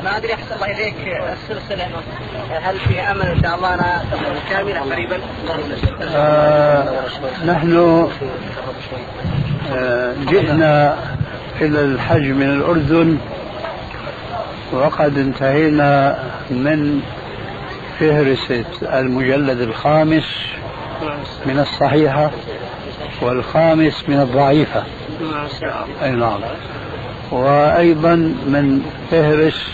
ما أدري أحسن الله إليك السلسلة هل في أمل إن شاء الله أنا تكون كاملة قريبا؟ نحن جئنا إلى الحج من الأردن وقد انتهينا من فهرسة المجلد الخامس من الصحيحة والخامس من الضعيفة. أي نعم. وأيضا من فهرس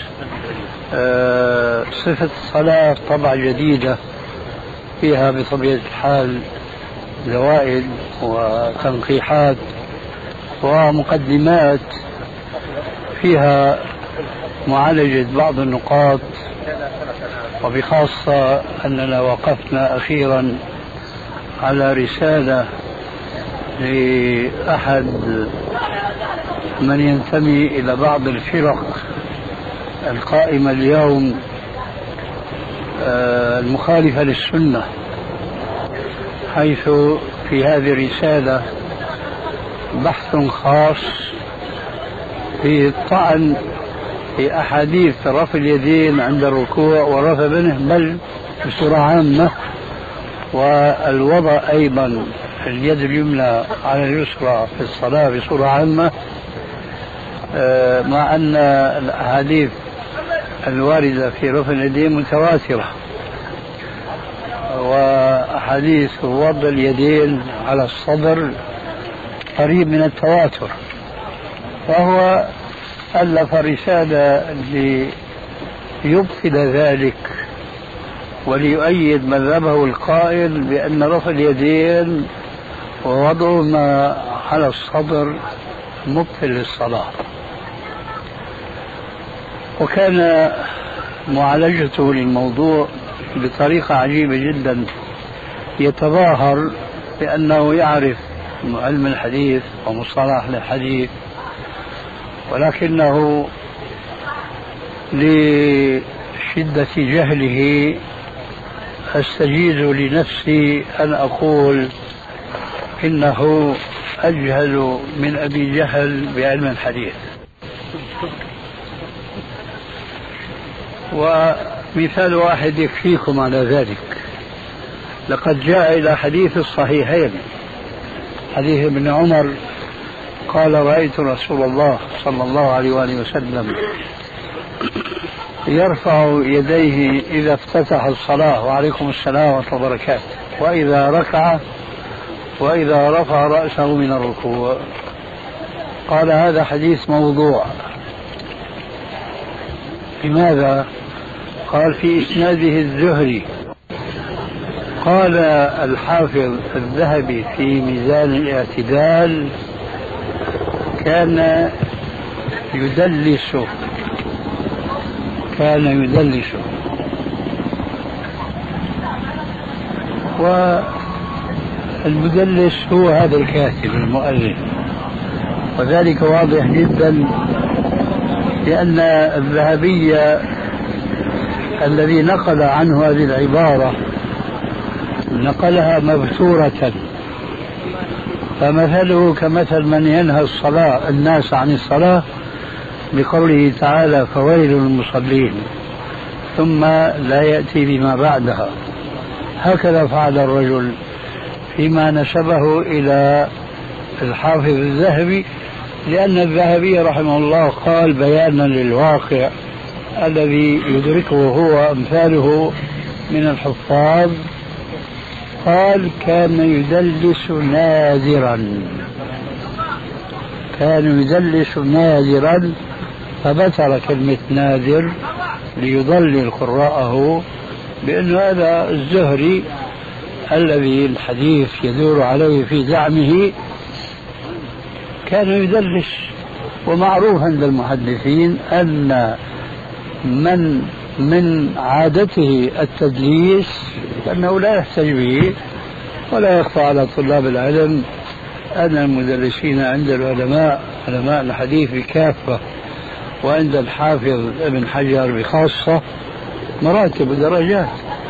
صفة الصلاة طبعة جديدة فيها بطبيعة الحال زوائد وتنقيحات ومقدمات فيها معالجة بعض النقاط، وبخاصة أننا وقفنا أخيرا على رسالة لأحد من ينتمي إلى بعض الفرق القائمة اليوم المخالفة للسنة، حيث في هذه الرسالة بحث خاص في الطعن في أحاديث رفع اليدين عند الركوع ورفع منه بل بصورة عامة، والوضع أيضا اليد اليمنى على اليسرى في الصلاة بصورة عامة، مع أن الأحاديث الواردة في رفع اليدين متواترة، وأحاديث وضع اليدين على الصدر قريب من التواتر. فهو ألف رسالة ليبطل ذلك وليؤيد مذهبه القائل بأن رفع اليدين ووضعهما على الصدر مبطل للصلاة. وكان معالجته للموضوع بطريقة عجيبة جدا، يتظاهر بأنه يعرف علم الحديث ومصطلح الحديث، ولكنه لشدة جهله أستجيز لنفسي أن أقول إنه أجهل من أبي جهل بعلم الحديث. ومثال واحد يكفيكم على ذلك. لقد جاء إلى حديث الصحيحين حديث ابن عمر قال: رأيت رسول الله صلى الله عليه وآله وسلم يرفع يديه إذا افتتح الصلاة، وعليكم السلام ورحمة الله وبركاته، وإذا ركع، وإذا رفع رأسه من الركوع. قال: هذا حديث موضوع. لماذا؟ قال: في إسناده الزهري. قال الحافظ الذهبي في ميزان الاعتدال: كان يدلس. والمدلس هو هذا الكاتب المؤلف، وذلك واضح جدا لأن الذهبي الذي نقل عنه هذه العبارة نقلها مبتورة، فمثله كمثل من ينهى الناس عن الصلاة بقوله تعالى: فويل للمصلين، ثم لا يأتي بما بعدها. هكذا فعل الرجل فيما نسبه إلى الحافظ الذهبي، لأن الذهبي رحمه الله قال بيانا للواقع الذي يدركه هو أمثاله من الحفاظ، قال: كان يدلس نادرا، فبتر كلمة نادر ليضلل قراءه بأن هذا الزهري الذي الحديث يدور عليه في زعمه كان يدلس. ومعروف عند المحدثين أن من عادته التدليس فإنه لا يحتج به، ولا يخفى على طلاب العلم أن المدلسين عند العلماء علماء الحديث بكافة وعند الحافظ ابن حجر بخاصة مراتب ودرجات.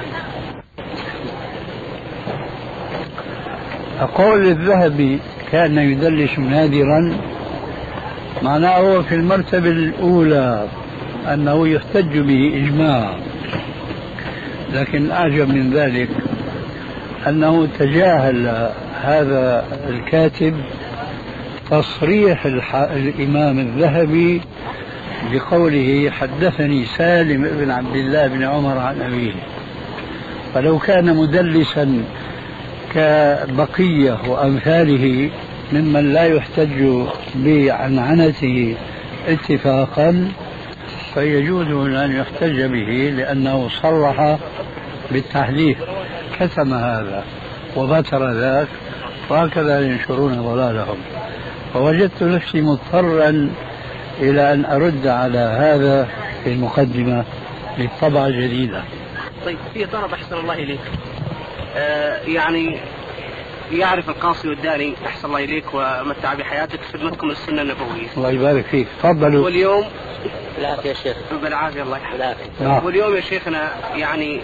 أقول الذهبي كان يدلس نادرا، معناه هو في المرتبة الأولى أنه يحتج به إجماعا، لكن أعجب من ذلك أنه تجاهل هذا الكاتب تصريح الإمام الذهبي بقوله حدثني سالم بن عبد الله بن عمر عن أبيه. فلو كان مدلسا كبقية وأمثاله ممن لا يحتج بعنعنته اتفاقا فيجوز أن يحتج به لأنه صرح بالتحديث، كتم هذا وبتر ذاك، وهكذا ينشرون ضلالهم. فوجدت نفسي مضطرا إلى أن أرد على هذا في المقدمة للطبعة الجديدة. طيب، في طلب أحسن الله إليك، يعني يعرف القاصي والداني أحسن الله إليك ومتع بحياتك خدمتكم للسنة النبوية. الله يبارك فيك، تفضلوا. واليوم بالعافية يا شيخ. بالعافية الله يحفظك. واليوم يا شيخنا يعني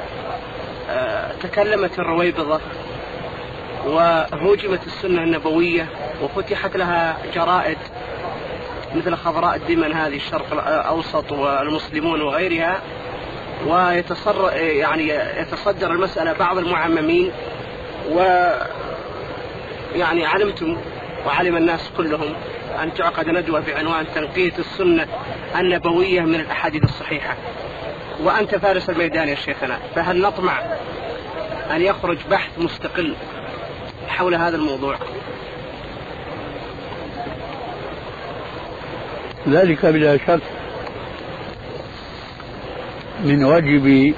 تكلمت الرويبضة وهوجمت السنة النبوية وفتحت لها جرائد مثل خضراء الدمن هذه الشرق الأوسط والمسلمون وغيرها، يتصدر المسألة بعض المعممين، ويعني علمتم وعلم الناس كلهم أن تعقد ندوة بعنوان تنقية السنة النبوية من الأحاديث الصحيحة، وأنت فارس الميدان يا شيخنا، فهل نطمع أن يخرج بحث مستقل حول هذا الموضوع؟ ذلك بلا شك من واجبي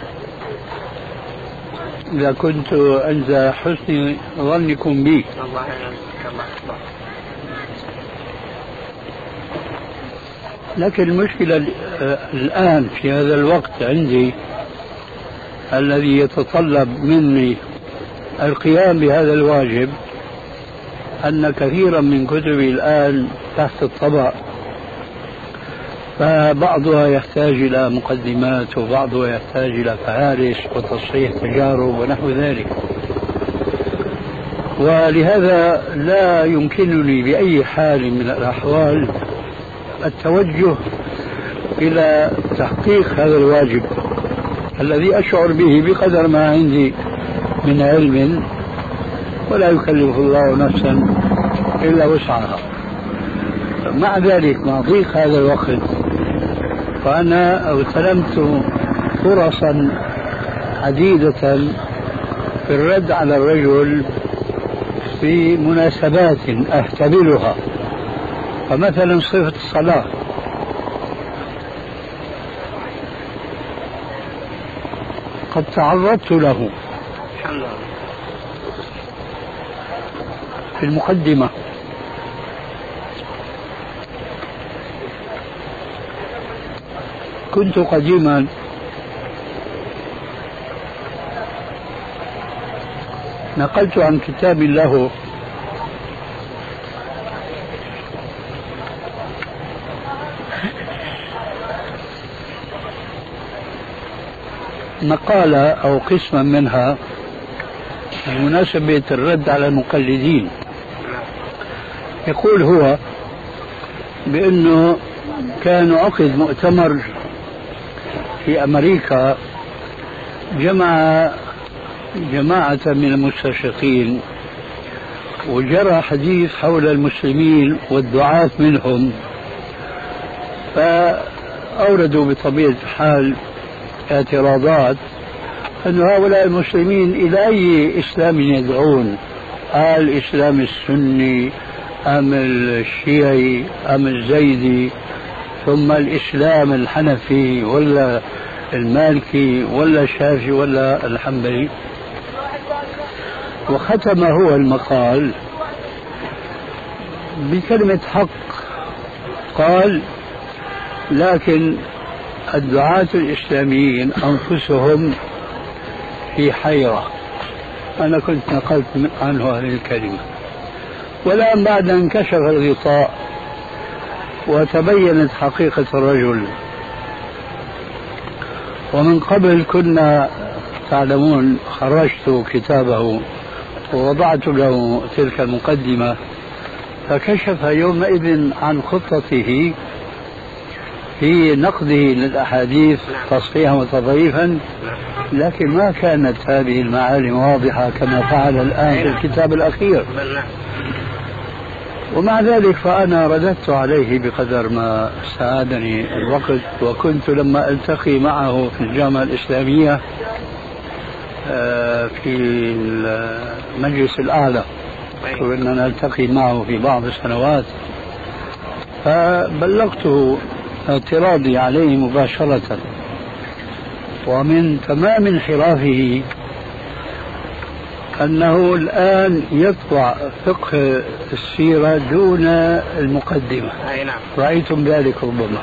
إذا كنت عند حسن ظنكم بي. الله يعلمك. لكن المشكلة الآن في هذا الوقت عندي الذي يتطلب مني القيام بهذا الواجب أن كثيرا من كتبي الآن تحت الطبع، فبعضها يحتاج إلى مقدمات وبعضها يحتاج إلى فهارس وتصحيح تجارب ونحو ذلك، ولهذا لا يمكنني بأي حال من الأحوال التوجه إلى تحقيق هذا الواجب الذي أشعر به بقدر ما عندي من علم، ولا يكلف الله نفسا إلا وسعها. مع ذلك مع ضيق هذا الوقت فأنا اغتنمت فرصا عديدة في الرد على الرجل في مناسبات أحتملها، فمثلا صفة الصلاة قد تعرضت له في المقدمة، كنت قديما نقلت عن كتاب له مقالة أو قسما منها بمناسبة الرد على المقلدين. يقول هو بأنه كان عقد مؤتمر في أمريكا جمع جماعة من المستشرقين، وجرى حديث حول المسلمين والدعاة منهم، فأوردوا بطبيعة الحال اعتراضات أن هؤلاء المسلمين إلى أي إسلام يدعون، الإسلام السني أم الشيعي أم الزيدي، ثم الإسلام الحنفي ولا المالكي ولا الشافعي ولا الحنبلي. وختم هو المقال بكلمة حق، قال لكن الدعاة الإسلاميين أنفسهم في حيرة. أنا كنت نقلت عنه هذه الكلمة، والآن بعد أن انكشف الغطاء وتبينت حقيقة الرجل، ومن قبل كنا تعلمون خرجت كتابه ووضعت له تلك المقدمة، فكشف يومئذ عن خطته في نقده للأحاديث تصحيحا وتضعيفا، لكن ما كانت هذه المعالم واضحة كما فعل الآن في الكتاب الأخير. ومع ذلك فأنا رددت عليه بقدر ما ساعدني الوقت، وكنت لما ألتقي معه في الجامعة الإسلامية في المجلس الأعلى، كنا نلتقي معه في بعض السنوات، فبلغته اعتراضي عليه مباشرة. ومن تمام انحرافه أنه الآن يطبع فقه السيرة دون المقدمة. رأيتم ذلك ربما.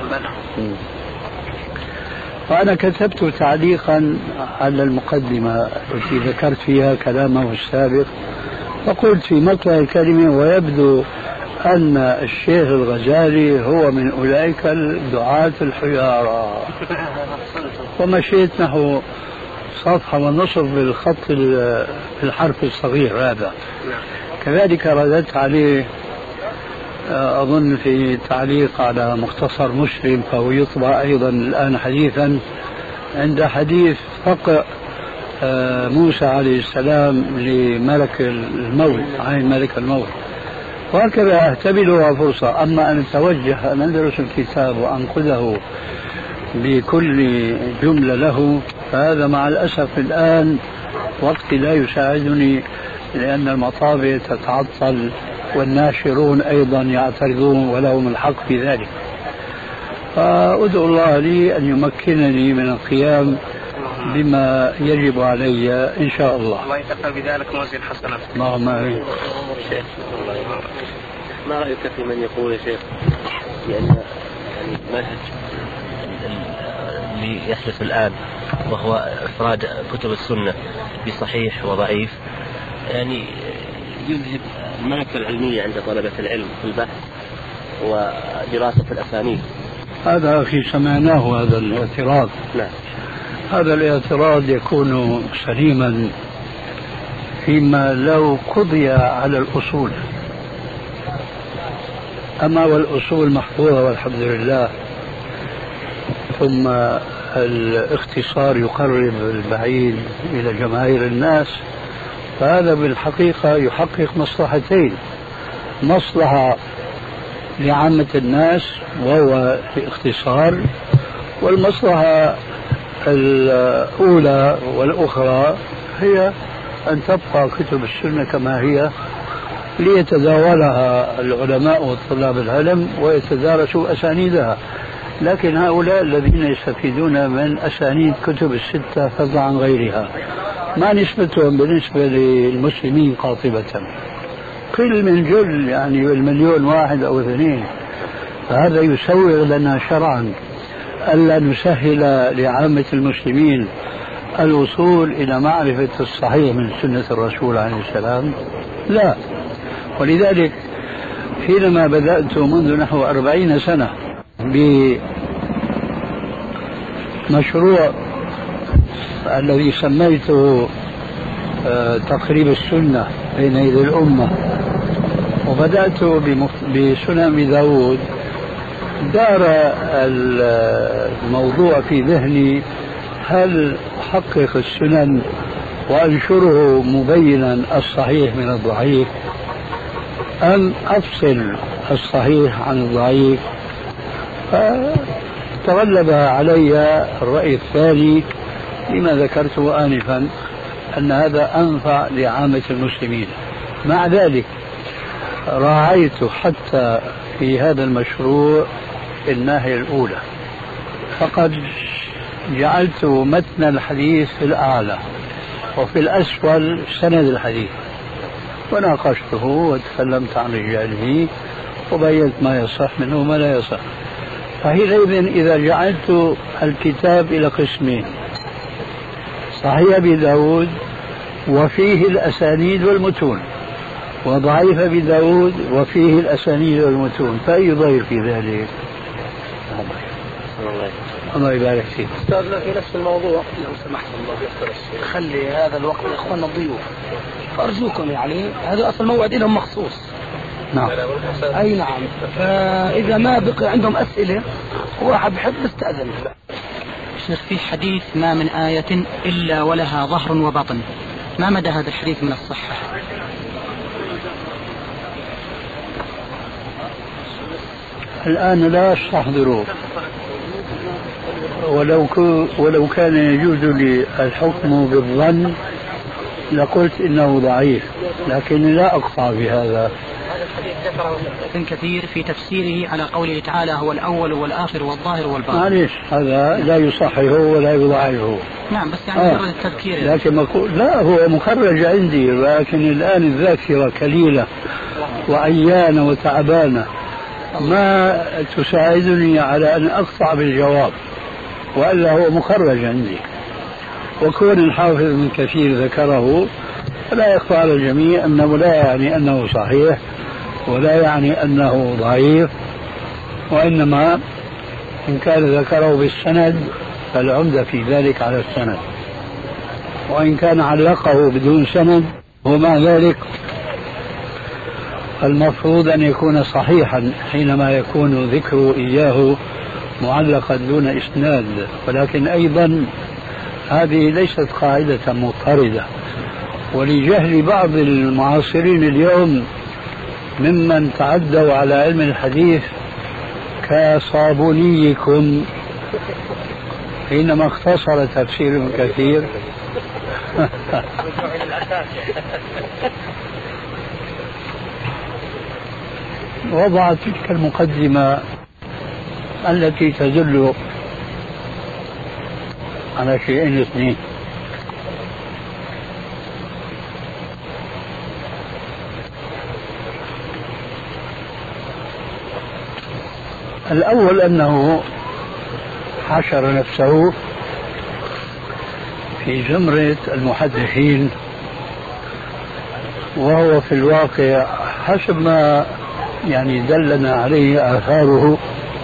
وأنا كتبت تعليقا على المقدمة التي ذكرت فيها كلامه السابق، فقلت في مطلع الكلمة: ويبدو أن الشيخ الغزالي هو من أولئك الدعاة الحيارى. ومشيت نحو صفحة ونصف بالخط الحرف الصغير هذا. كذلك رددت عليه أظن في تعليق على مختصر مسلم، فهو يطبع أيضا الآن حديثا عند حديث فقه موسى عليه السلام لملك الموت، عين ملك الموت. وهكذا أهتبلها فرصة. أما أن أتوجه أن أدرس الكتاب وأنقذه بكل جملة له، فهذا مع الأسف الآن وقتي لا يساعدني، لأن المطابع تتعطل والناشرون أيضا يعترضون ولهم الحق في ذلك. فأدعو الله لي أن يمكنني من القيام بما يجب علي إن شاء الله. الله يتقبل بذلك موازين حسنات. اللهم آمين. ما رأيك في من يقول يا شيخ بأن منهج اللي يحدث الآن وهو إفراد كتب السنة بصحيح وضعيف يعني يذهب الملكة العلمية عند طلبة العلم في البحث ودراسة الأسانيد؟ هذا أخي سمعناه هذا الاعتراض. نعم. هذا الاعتراض يكون سليما فيما لو قضي على الأصول، أما والأصول محفوظة والحمد لله، ثم الاختصار يقرب البعيد إلى جماهير الناس، فهذا بالحقيقة يحقق مصلحتين: مصلحة لعامة الناس وهو الاختصار، والمصلحة الأولى والأخرى هي أن تبقى كتب السنة كما هي ليتداولها العلماء وطلاب العلم ويتدارسوا أسانيدها. لكن هؤلاء الذين يستفيدون من أسانيد كتب الستة فضلا عن غيرها ما نسبتهم بالنسبة للمسلمين قاطبة؟ قل من جل، يعني المليون واحد أو اثنين. فهذا يسوغ لنا شرعا ألا نسهل لعامة المسلمين الوصول إلى معرفة الصحيح من سنة الرسول عليه السلام؟ لا. ولذلك حينما بدأت منذ نحو 40 سنة بمشروع الذي سميته تقريب السنة بين يدي الأمة، وبدأت بسنن أبي داود، دار الموضوع في ذهني: هل أحقق السنن وأنشره مبينا الصحيح من الضعيف، أم أفصل الصحيح عن الضعيف؟ فتغلب علي الرأي الثاني لما ذكرته آنفا، أن هذا أنفع لعامة المسلمين. مع ذلك راعيت حتى في هذا المشروع الناحية الأولى، فقد جعلت متن الحديث في الأعلى وفي الأسفل سند الحديث، وناقشته وتكلمت عن رجاله وبينت ما يصح منه وما لا يصح. فحينئذ إذا جعلت الكتاب إلى قسمين: صحيح أبي داود وفيه الأسانيد والمتون، وضعيف أبي داود وفيه الأسانيد والمتون، فأي ضير في ذلك؟ الله يبارك فيك. أستاذنا في نفس الموضوع لو سمحت الله خلي هذا الوقت لإخواننا الضيوف، فأرجوكم يعني هذا أصل موعد لهم مخصوص، نعم. أي نعم. فإذا ما بقي عندهم أسئلة واحد بحب يستأذن. شيخ، في حديث ما من آية إلا ولها ظهر وبطن، ما مدى هذا الحديث من الصحة؟ الآن لا أستحضره، ولو كان يجوز لي الحكم بالظن لقلت إنه ضعيف، لكن لا أقطع بهذا. ابن كثير في تفسيره على قوله تعالى هو الأول والآخر والظاهر والباطن. معليش، هذا لا يصححه ولا يضعفه. نعم، بس يعني مجرد التذكير. لكن لا، هو مخرج عندي، لكن الآن الذاكرة كليلة وعيانة وتعبانة، ما تساعدني على أن أقطع بالجواب، وإلا هو مخرج عندي. وكون الحافظ ابن كثير ذكره فلا يخفى على الجميع أنه لا يعني أنه صحيح ولا يعني أنه ضعيف، وإنما إن كان ذكره بالسند فالعمدة في ذلك على السند، وإن كان علقه بدون سند ومع ذلك المفروض أن يكون صحيحا حينما يكون ذكره إياه معلقا دون إسناد. ولكن أيضا هذه ليست قاعدة مضطردة، ولجهل بعض المعاصرين اليوم ممن تعدوا على علم الحديث كصابونيكم حينما اختصر تفسير ابن كثير وضع تلك المقدمة التي تدل على شيئين اثنين: الأول أنه حشر نفسه في زمرة المحدثين، وهو في الواقع حسب ما يعني دلنا عليه آثاره.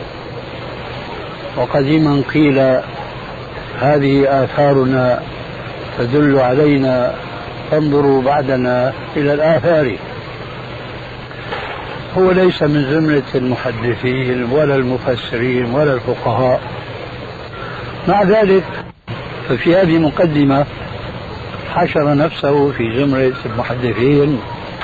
وقديما قيل هذه آثارنا تدل علينا، فانظروا بعدنا إلى الآثار. هو ليس من زمرة المحدثين ولا المفسرين ولا الفقهاء. مع ذلك ففي هذه المقدمة حشر نفسه في زمرة المحدثين،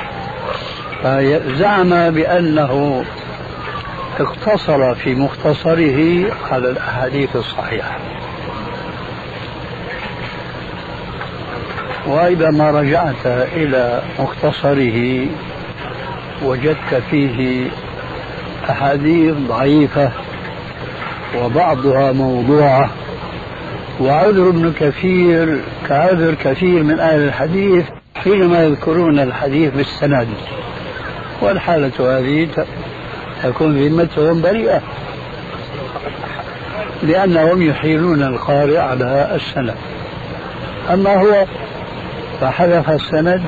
فزعم بأنه اقتصر في مختصره على الأحاديث الصحيحة. وإذا ما رجعت إلى مختصره وجدت فيه أحاديث ضعيفة وبعضها موضوعة، وعذر ابن كثير كعذر كثير من أهل الحديث حينما يذكرون الحديث بالسند، والحالة هذه تكون ذمتهم بريئة لأنهم يحيلون القارئ على السند. أما هو فحذف السند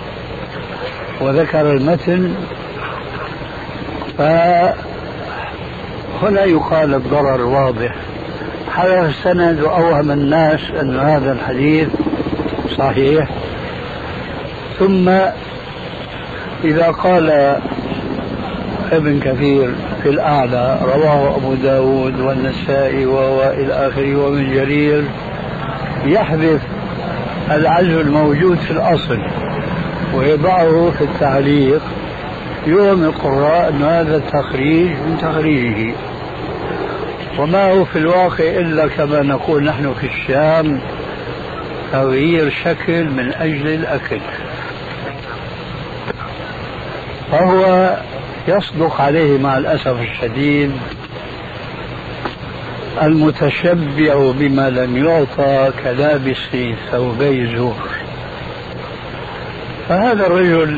وذكر المتن، فهنا يقال الضرر واضح. حذف السند وأوهم الناس أن هذا الحديث صحيح، ثم إذا قال ابن كثير في الأعلى رواه أبو داود والنسائي وإلى آخره وابن جرير، يحذف العزو الموجود في الأصل ويضعه في التعليق، يوم القراء أن هذا التخريج من تخريجه، وما هو في الواقع إلا كما نقول نحن في الشام تغيير شكل من أجل الأكل. فهو يصدق عليه مع الأسف الشديد المتشبع بما لم يعطى كلابس ثوبي زور. فهذا الرجل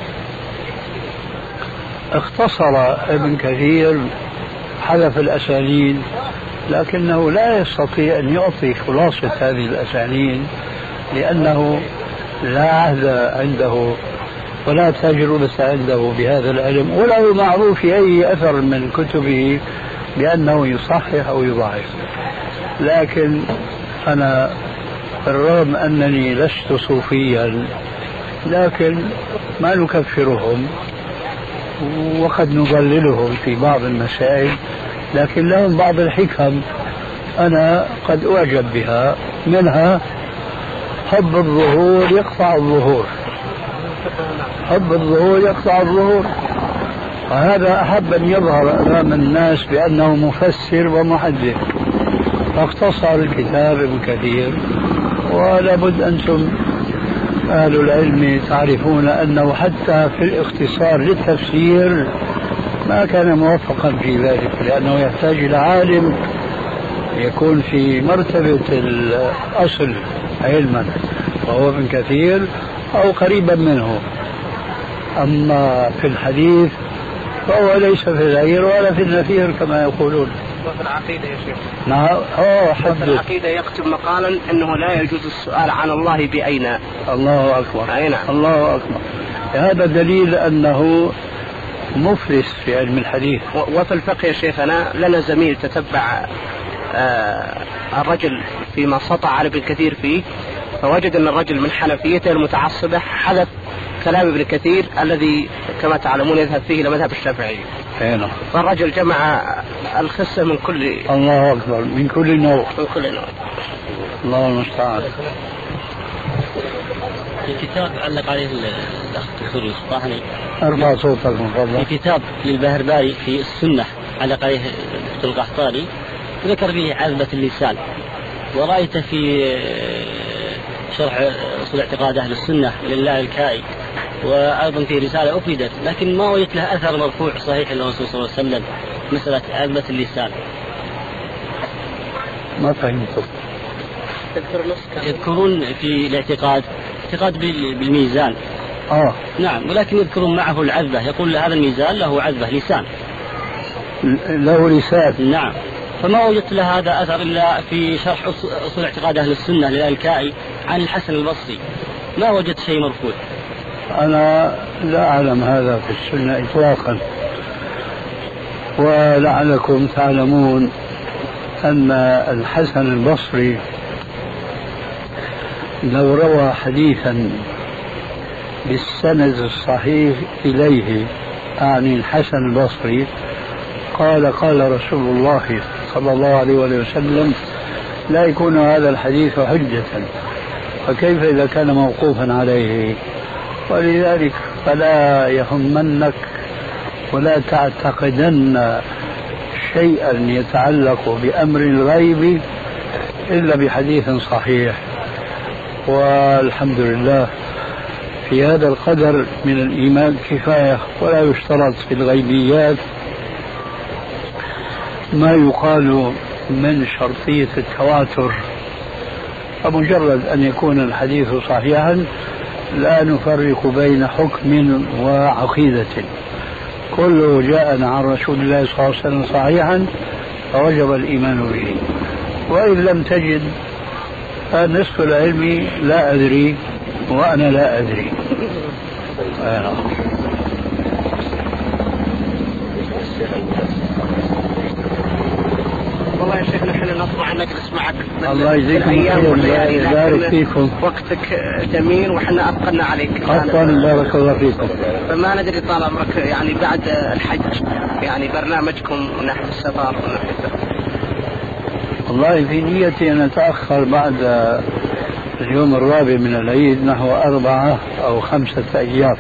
اختصر ابن كثير، حذف الأسانيد، لكنه لا يستطيع أن يعطي خلاصة هذه الأسانيد لأنه لا عهد عنده ولا تجربة عنده بهذا العلم، ولا هو معروف في أي أثر من كتبه بأنه يصحح أو يضعف. لكن أنا بالرغم أنني لست صوفيا، لكن ما نكفرهم وقد نضللهم في بعض المسائل، لكن لهم بعض الحكم أنا قد أعجب بها، منها حب الظهور يقطع الظهور، حب الظهور يقطع الظهور، وهذا أحب أن يظهر أمام الناس بأنه مفسر ومحدث، فاختصر الكتاب ابن كثير. ولا بد أنتم أهل العلم تعرفون أنه حتى في الاختصار للتفسير ما كان موفقا في ذلك، لأنه يحتاج إلى عالم يكون في مرتبة الأصل علما وهو ابن كثير أو قريبا منه. أما في الحديث فهو ليس في الغير ولا في النفير كما يقولون. وفي العقيدة يا شيخ، نعم في العقيدة يكتب مقالا أنه لا يجوز السؤال عن الله بأين. الله أكبر. أي نعم. الله أكبر. هذا دليل أنه مفلس في علم الحديث. وفي الفقه يا شيخنا لنا زميل تتبع الرجل فيما سطع على ابن كثير فيه، فوجد أن الرجل من حنفيته المتعصبة حذف كلام ابن كثير الذي كما تعلمون يذهب فيه إلى مذهب الشافعي. هنا. فالرجل جمع الخسة من كل. الله أكبر. من كل نوع. من كل نوع. الله المستعان. في كتاب علق عليه الأخ الدكتور الصحاني. ارفع صوتك من فضلك. في كتاب للبهرباري في السنة علق عليه الدكتور القحطاني، ذكر فيه عذبة اللسان، ورأيت في شرح أصول اعتقاد أهل السنة لله الكائي، وأيضا في رسالة أفردت، لكن ما وجدت لها أثر مرفوع صحيح للرسول صلى الله عليه وسلم مسألة عذبة اللسان. ما فهمت. يذكرون في الاعتقاد اعتقاد بالميزان. نعم، ولكن يذكرون معه العذبة، يقول هذا الميزان له عذبة لسان. له لسان. نعم. فما وجدت له هذا أثر إلا في شرح أصول اعتقاد أهل السنة للألكائي عن الحسن البصري، ما وجدت شيء مرفوع. أنا لا أعلم هذا في السنة إطلاقا، ولعلكم تعلمون أن الحسن البصري لو روى حديثا بالسند الصحيح إليه، أعني الحسن البصري، قال رسول الله صلى الله عليه وسلم، لا يكون هذا الحديث حجة، فكيف إذا كان موقوفا عليه؟ ولذلك فلا يهمنك ولا تعتقدن شيئا يتعلق بأمر الغيب إلا بحديث صحيح. والحمد لله في هذا القدر من الإيمان كفاية، ولا يشترط في الغيبيات ما يقال من شرطية التواتر، فمجرد أن يكون الحديث صحيحا لا نفرق بين حكم وعقيدة، كله جاءنا عن رسول الله صلى الله عليه وسلم صحيحا فوجب الإيمان به. وإن لم تجد فنصف العلم لا أدري وأنا لا أدري. والله يا شيخ نحن نطمع أن نجلس معك. الله يجزيكم خير ويبارك فيكم. وقتك جميل وحنا أثقلنا عليك. حقا بارك الله فيكم. فما ندري طال عمرك يعني بعد الحج يعني برنامجكم نحو السفر ونحو السفر. والله في نيتي أن أتأخر بعد اليوم الرابع من العيد نحو 4 أو 5 أيام.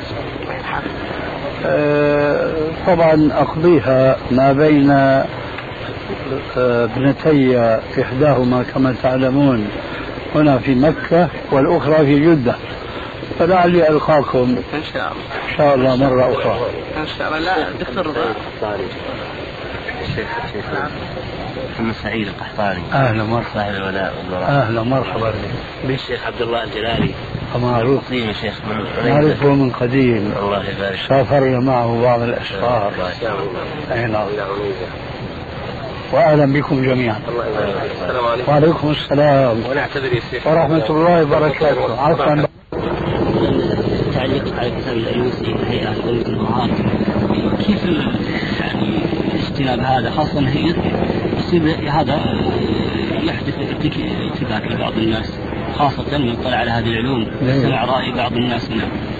طبعا أقضيها ما بين ابنتي، إحداهما كما تعلمون هنا في مكة والأخرى في جدة، فلعلي ألقاكم إن شاء الله. إن شاء الله مرة أخرى إن شاء الله. لا دكتور الشيخ محمد سعيد القحطاني. أهلا مرحبا. صاحب الولاء والبراء. أهلا مرحبا. بالشيخ عبد الله الجلالي. معروف. قديم الشيخ من نعرفه من قديم. الله يبارك. سافرنا معه بعض الأسفار. وأهلا بكم جميعا. السلام عليكم. وعليكم السلام ونعتذر يا شيخ ورحمة الله وبركاته. عفوا. تعليق على كتاب الأيوسي الهيئة لقوة القرآن، كيف يعني اجتناب هذا، خاصة هي يصير هذا يحدث ارتباك لبعض الناس، خاصة من يطلع على هذه العلوم سمع رأي بعض الناس منها.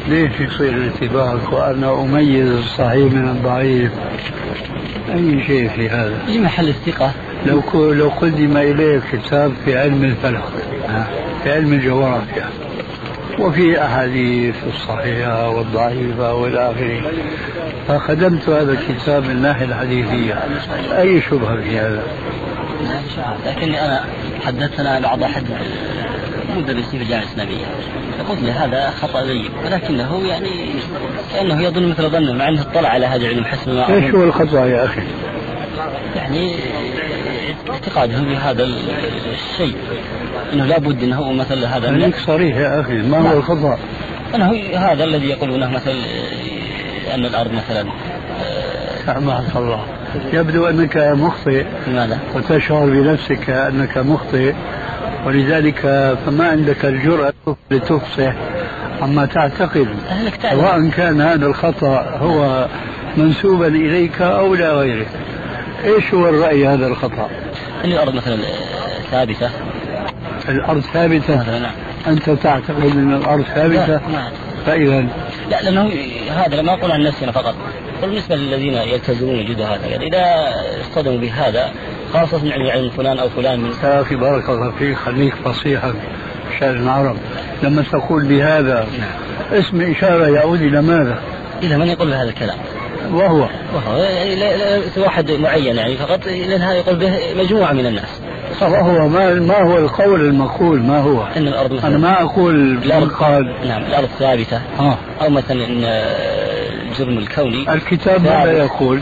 ليش يصير الارتباك وأنا أميز الصحيح من الضعيف؟ أي شيء في هذا؟ في محل الثقة. لو قدم إليه كتاب في علم الفلك، في علم الجغرافيا، وفي أحاديث الصحيحة والضعيفة والى آخره، فخدمت هذا الكتاب من الناحية الحديثية، أي شبهة في هذا؟ لكني أنا حدثنا بعض أحد مدرسين في الجامعة الإسلامية فقلت له هذا خطأ بين، ولكنه يعني كأنه يظن مثل ظنه مع أنه اطلع على هذا العلم حسب ما ايش هو الخطأ يا أخي؟ يعني اعتقاده بهذا الشيء انه لابد انه مثل هذا خليك صريح يا اخي، ما هو الخطأ؟ انه هذا الذي يقولونه مثل ان الارض مثلا سامحك الله، يبدو انك مخطئ. لماذا؟ وتشعر بنفسك انك مخطئ، ولذلك فما عندك الجرأة لتفصح عما تعتقد، سواء كان هذا الخطأ هو منسوبا اليك او لا غيرك. ايش هو الرأي هذا الخطأ؟ ان الارض مثلا ثابتة. الارض ثابتة؟ نعم. انت تعتقد ان الارض ثابتة؟ نعم. فاذا لا، لانه هذا لما اقول عن نفسي انا فقط، بالنسبة للذين يلتزمون وجود هذا، يعني اذا اصطدموا بهذا خاصة من علم فلان او فلان من يا اخي بارك الله فيك، خليك فصيحا شأن العرب. لما تقول بهذا اسم إشارة يعود إلى ماذا؟ إلى من يقول بهذا الكلام، وهو يعني لا واحد معين يعني فقط، لأن هذا يقول به مجموعة من الناس. وهو ما هو القول المقول؟ ما هو؟ إن الأرض مثلا، أنا ما أقول الأرض قال. نعم الأرض ثابتة. أو مثلا إن الجرم الكوني. الكتاب ماذا يقول؟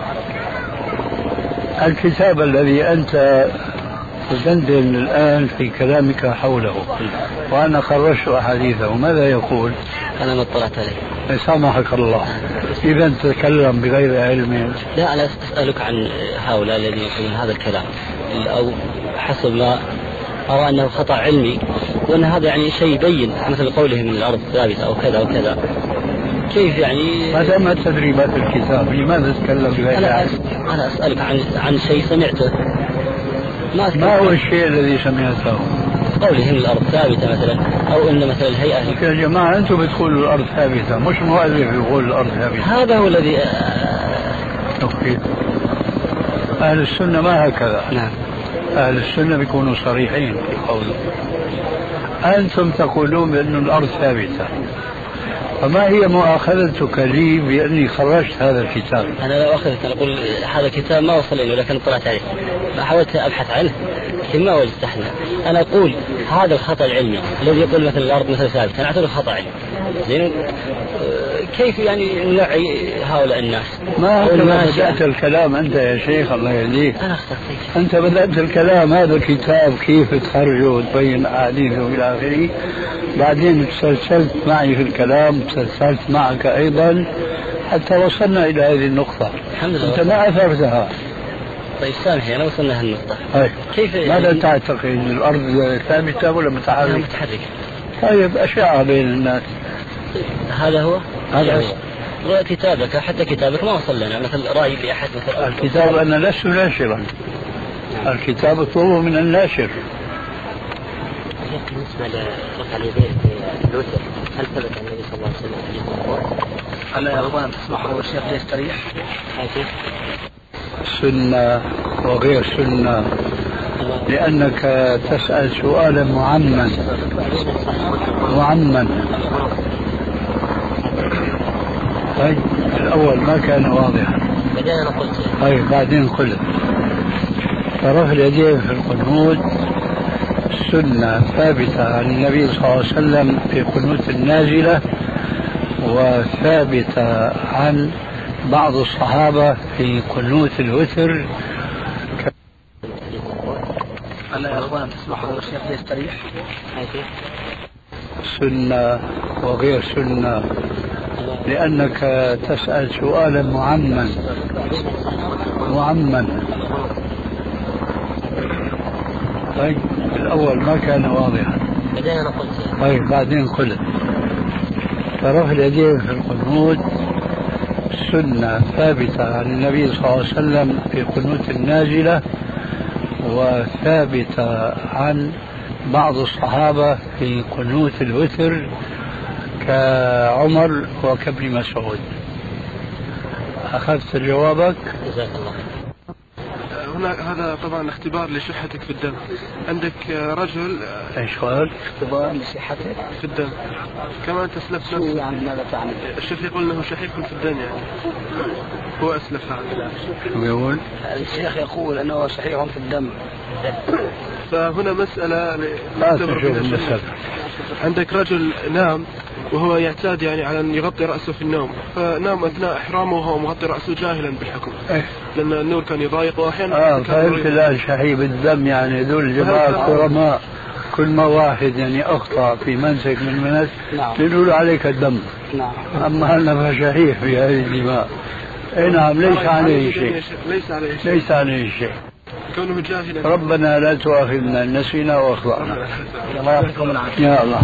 الكتاب الذي أنت تدندن الآن في كلامك حوله وأنا خرجت أحاديثه، ماذا يقول؟ أنا ما اطلعت عليه. سامحك الله، إذا تتكلم بغير علم. لا، أنا أسألك عن هؤلاء الذين يقولون هذا الكلام، أو حسب ما أرى أنه خطأ علمي، وأن هذا يعني شيء بين مثل قولهم من الأرض ثابتة أو كذا وكذا. كيف يعني؟ ما دام تدريبات الكتاب لماذا تتكلم بغير علم؟ أنا أسألك عن شيء سمعته. ما هو الشيء الذي سمعته؟ قولهم الأرض ثابتة مثلا، أو أن مثلا الهيئة. يا جماعة أنتم بتقولوا الأرض ثابتة، مش مؤلف يقول الأرض ثابتة. هذا هو الذي أهل السنة ما هكذا. نعم. أهل السنة بيكونوا صريحين في قولهم. أنتم تقولون بأن الأرض ثابتة، فما هي مؤاخذتك لي بأني خرجت هذا الكتاب؟ أنا لا أخذت، أنا أقول هذا الكتاب ما وصل إليه لكن طلعت عليه، حاولت أبحث عنه لكن ما وجدت احنا. أنا أقول هذا الخطأ العلمي الذي يقول مثلا الأرض مثل ثابتة، أنا أعتبره خطأ علمي. زين، كيف يعني نوعي هؤلاء الناس؟ ما بدأت الكلام أنت يا شيخ، الله يهديك. أنا اختصيت. أنت بدأت الكلام، هذا الكتاب كيف تخرجه وتبين أحاديثه إلى آخره، بعدين تسلسلت معي في الكلام، تسلسلت معك أيضا حتى وصلنا إلى هذه النقطة. الحمد لله. أنت ما أثرتها. طيب سامحني، أنا وصلنا هالنقطة. كيف ماذا تعتقد؟ الأرض ثابتة ولا متحركة؟ متحركة. طيب أشاعة بين الناس. هذا هو. هذا هو. كتابك، حتى كتابك ما وصل لنا مثل رأي لأحد مثل الكتاب أنا لست ناشرا. الكتاب اطلبه من الناشر. بالنسبة لرفع اليدين في الوتر، هل ثبت عن النبي صلى الله عليه وسلم حديث مرفوع؟ هلا يا اخوان تسمحوا الشيخ يستريح؟ سنة وغير سنة، لأنك تسأل سؤالا معمما. طيب الأول ما كان واضحا. بعدين أنا قلت. طيب بعدين قلت. فرفع اليدين في القنوت سنة ثابتة عن النبي صلى الله عليه وسلم في قنوت النازلة، وثابتة عن بعض الصحابة في قنوت الوتر. هلا يا اخوان تسمحوا الشيخ يستريح؟ سنة وغير سنة، لأنك تسأل سؤالا معمما. طيب الأول ما كان واضحا. بعدين أنا قلت. طيب بعدين قلت. فرفع اليدين في القنوت سنة ثابتة عن النبي صلى الله عليه وسلم في قنوت النازلة، وثابتة عن بعض الصحابة في قنوت الوتر، كعمر وكابن مسعود. أخذت جوابك؟ جزاك الله. هنا هذا طبعا اختبار لشحتك في الدم. عندك رجل ايش قال؟ اختبار لصحتك في الدم، كما انت اسلفت نفسك. يعني ماذا تعني؟ الشيخ يقول انه شحيح في الدم، يعني هو اسلف هذا. شو يقول؟ الشيخ يقول انه صحيح في الدم. فهنا مسألة لا تشوف المسألة. عندك رجل نام وهو يعتاد يعني على أن يغطي رأسه في النوم، فنام أثناء إحرامه وهو مغطي رأسه جاهلا بالحكم، لأن النور كان يضايقه وأحيانا فهمت الآن شحيب الدم، يعني هذول الجماعة كرماء، كل ما واحد يعني أخطأ في منسك من المناسك يقولوا عليك الدم. نعم. أما أنا فشحيح في هذه الدماء. أي نعم، ليس عليه شيء. ليس عليه شيء. كونه جاهلا. ربنا لا تؤاخذنا إن نسينا وأخطأنا. الله يعطيكم العافية. يا الله.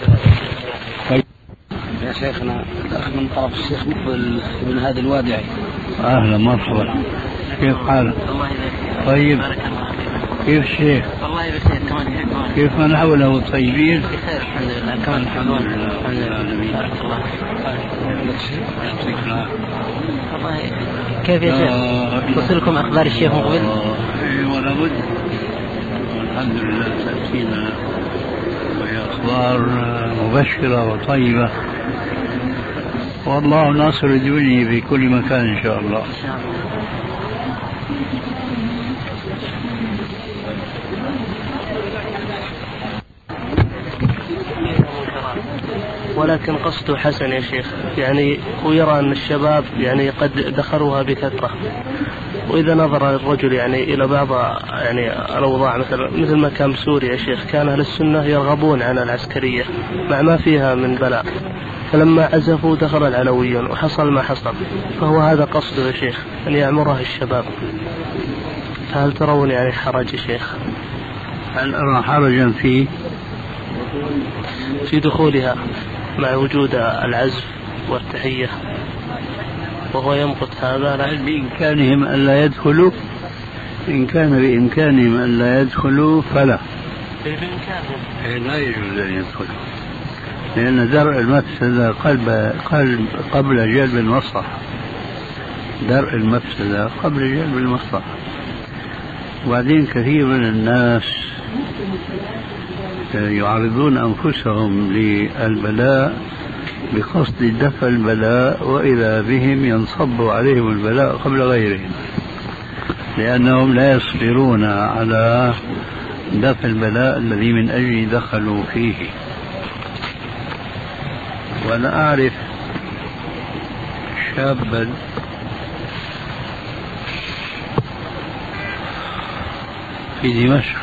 يا شيخنا الأخ من طرف الشيخ مقبل ابن هادي الوادعي. أهلا مرحبا، كيف حالك؟ الله يبارك. طيب. بارك الله فيك. كيف الشيخ؟ والله بخير كمان. كيف من حوله طيبين؟ بخير الحمد لله كمان يحبون. الحمد لله. بارك الله. والله كيف يا شيخ؟ توصلكم أخبار الشيخ مقبل؟ ولا بد. الحمد لله تأتينا وهي أخبار مبشرة وطيبة، والله ناصر الدنيا في كل مكان إن شاء الله. إن شاء الله. ولكن قصده حسن يا شيخ، يعني هو يرى أن الشباب يعني قد دخلوها بكثرة، وإذا نظر الرجل يعني إلى بعض يعني الأوضاع مثل ما كان سوريا يا شيخ، كان أهل السنة يرغبون عن العسكرية مع ما فيها من بلاء، فلما عزفوا دخل العلويون وحصل ما حصل، فهو هذا قصده يا شيخ، أن يعمرها الشباب. فهل ترون يعني حرج يا شيخ؟ هل أرى حرجا في دخولها مع وجود العزف والتحية، وهو يمقت هذا؟ هل بإمكانهم أن لا يدخلوا؟ إن كان بإمكانهم أن لا يدخلوا فلا. بإمكانهم. لا يجوز أن يدخلوا، لأن درء المفسدة قبل جلب المصلحة. درء المفسدة قبل جلب المصلحة. وبعدين كثير من الناس يعرضون أنفسهم للبلاء بقصد دفع البلاء، وإذا بهم ينصب عليهم البلاء قبل غيرهم، لأنهم لا يصبرون على دفع البلاء الذي من أجل دخلوا فيه. وأنا أعرف شابا في دمشق،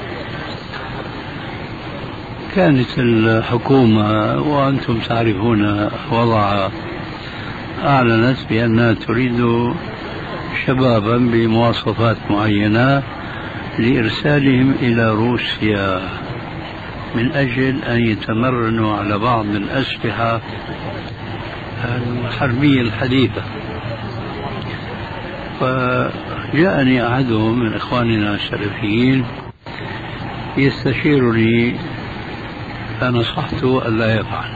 كانت الحكومة وأنتم تعرفون وضعها أعلنت بأنها تريد شبابا بمواصفات معينة لإرسالهم إلى روسيا من أجل أن يتمرنوا على بعض الأسلحة الحربية الحديثة. فجاءني أحدهم من إخواننا السلفيين يستشيرني، فنصحته ألا يفعل،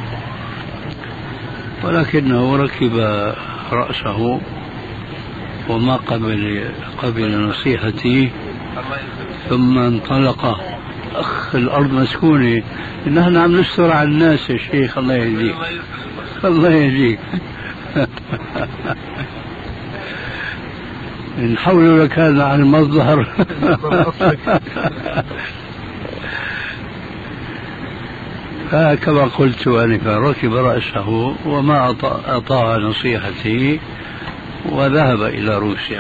ولكنه ركب رأسه وما قبل نصيحتي، ثم انطلق. أخ الأرض مسكونة، نحن عم نستر على الناس يا شيخ، الله يهديك الله يهديك. نحول لك هذا عن المظهر. فكما قلت آنفا ركب رأسه وما أطاع نصيحتي وذهب إلى روسيا.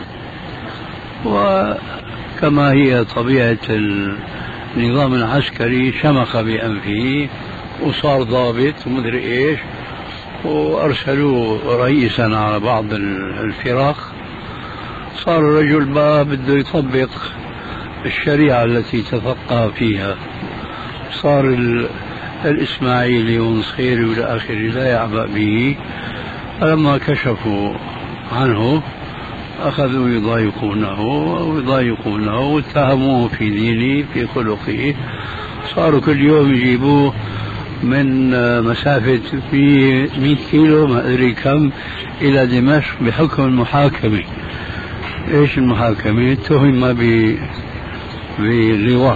وكما هي طبيعة النظام العسكري شمخ بأنفه وصار ضابط ومدري إيش، وأرسلوه رئيسا على بعض الفرق. صار الرجل ما بده يطبق الشريعة التي تفقه فيها، صار الإسماعيلي ونصيري والى آخره لا يعبأ به. فلما كشفوا عنه أخذوا يضايقونه واتهموه في دينه في خلقه. صاروا كل يوم يجيبوه من مسافة في 100 كيلو ما أدري كم إلى دمشق بحكم المحاكمة. إيش المحاكمة؟ اتهم بلواط،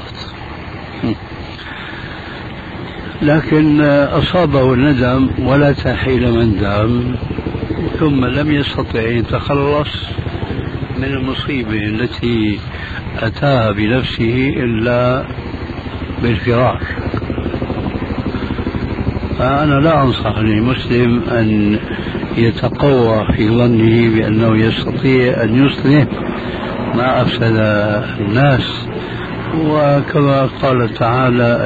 لكن أصابه الندم ولا تحيل من دام، ثم لم يستطع أن يتخلص من المصيبة التي أتاها بنفسه إلا بالفرار. فأنا لا أنصح للمسلم أن يتقوى في ظنه بأنه يستطيع أن يصلح ما أفسد الناس. وكما قال تعالى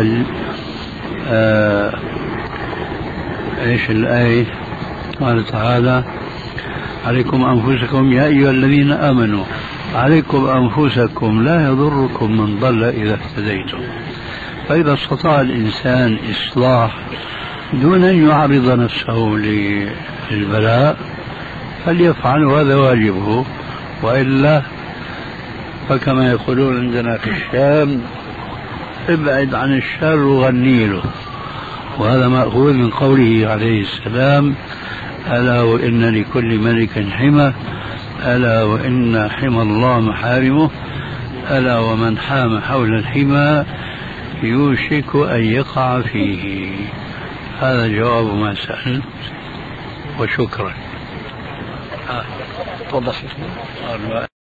ايش الآية؟ قال تعالى: عليكم أنفسكم يا أيها الذين آمنوا عليكم أنفسكم لا يضركم من ضل إذا اهتديتم. فإذا استطاع الإنسان إصلاح دون أن يعرض نفسه للبلاء فليفعل، وهذا واجبه. وإلا فكما يقولون عندنا في الشام: ابعد عن الشر وغني له. وهذا مأخوذ من قوله عليه السلام: ألا وإن لكل ملك حمى، ألا وإن حمى الله محارمه، ألا ومن حام حول الحمى يوشك أن يقع فيه. هذا جواب ما سألت، وشكرا. تفضل شيخنا.